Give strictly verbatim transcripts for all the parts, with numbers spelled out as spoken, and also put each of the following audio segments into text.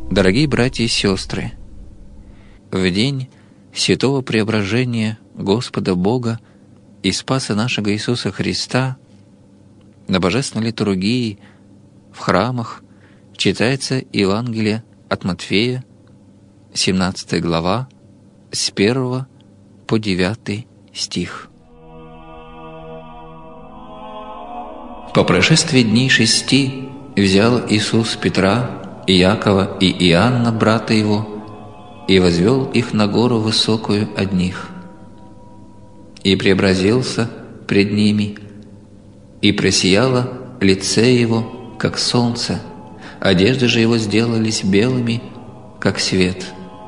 Дорогие братья и сестры, в день святого преображения Господа Бога и Спаса нашего Иисуса Христа на Божественной литургии в храмах читается Евангелие от Матфея, семнадцатая глава, с первого по девятый стих. По прошествии дней шести взял Иисус Петра, и Иакова и Иоанна, брата его, и возвел их на гору высокую одних, и преобразился пред ними, и просияло лице его, как солнце, одежды же его сделались белыми, как свет.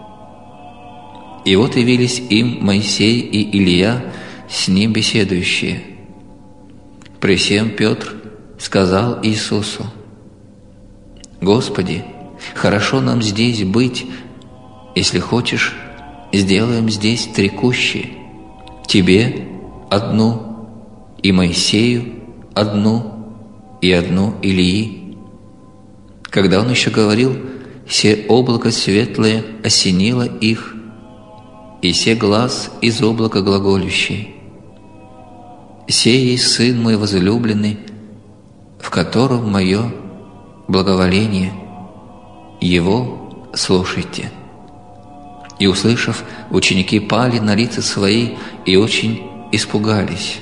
И вот явились им Моисей и Илия, с ним беседующие. При сем Петр сказал Иисусу: «Господи, хорошо нам здесь быть, если хочешь, сделаем здесь три кущи, Тебе одну, и Моисею одну, и одну Илии». Когда он еще говорил, се облако светлое осенило их, и се глас из облака глаголющий: «Сей есть Сын мой возлюбленный, в котором мое благоволение, Его слушайте». И, услышав, ученики пали на лица свои и очень испугались.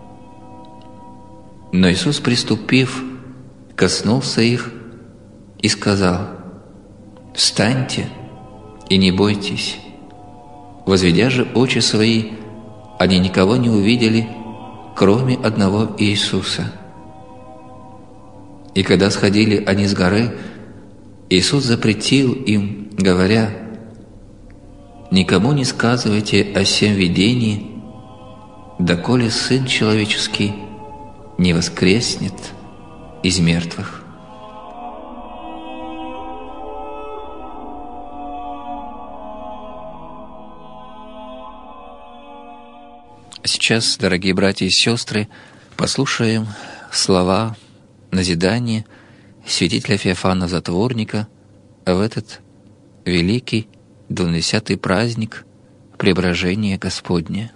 Но Иисус, приступив, коснулся их и сказал: «Встаньте и не бойтесь». Возведя же очи свои, они никого не увидели, кроме одного Иисуса. И когда сходили они с горы, Иисус запретил им, говоря: «Никому не сказывайте о сем видении, доколе Сын Человеческий не воскреснет из мертвых». Сейчас, дорогие братья и сестры, послушаем слова назидания святителя Феофана Затворника в этот великий двунадесятый праздник Преображения Господня.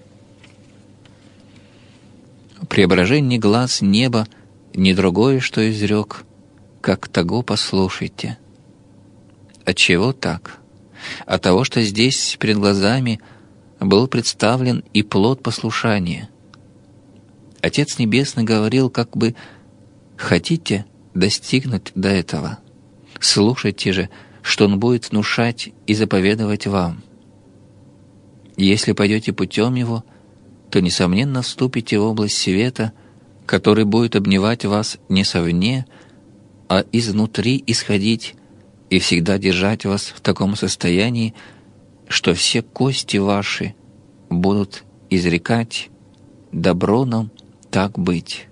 «Преображение глаз неба не другое, что изрек, как того послушайте». Отчего так? От того, что здесь перед глазами был представлен и плод послушания. Отец Небесный говорил, как бы: хотите достигнуть до этого, слушайте же, что Он будет внушать и заповедовать вам. Если пойдете путем Его, то, несомненно, вступите в область света, который будет обнимать вас не совне, а изнутри исходить и всегда держать вас в таком состоянии, что все кости ваши будут изрекать: добро нам так быть.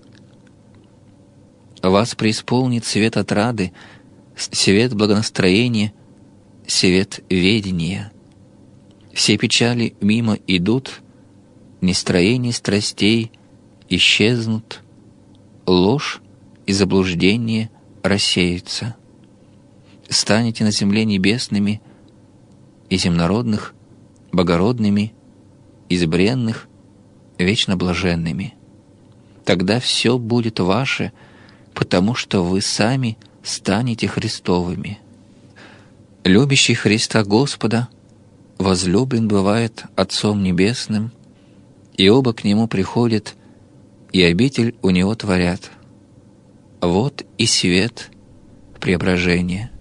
Вас преисполнит свет отрады, свет благонастроения, свет ведения. Все печали мимо идут, нестроение страстей исчезнут, ложь и заблуждение рассеются. Станете на земле небесными и земнородных, богородными, избренных, вечно блаженными. Тогда все будет ваше, потому что вы сами станете Христовыми. Любящий Христа Господа возлюблен бывает Отцом Небесным, и оба к Нему приходят, и обитель у Него творят. Вот и свет преображения.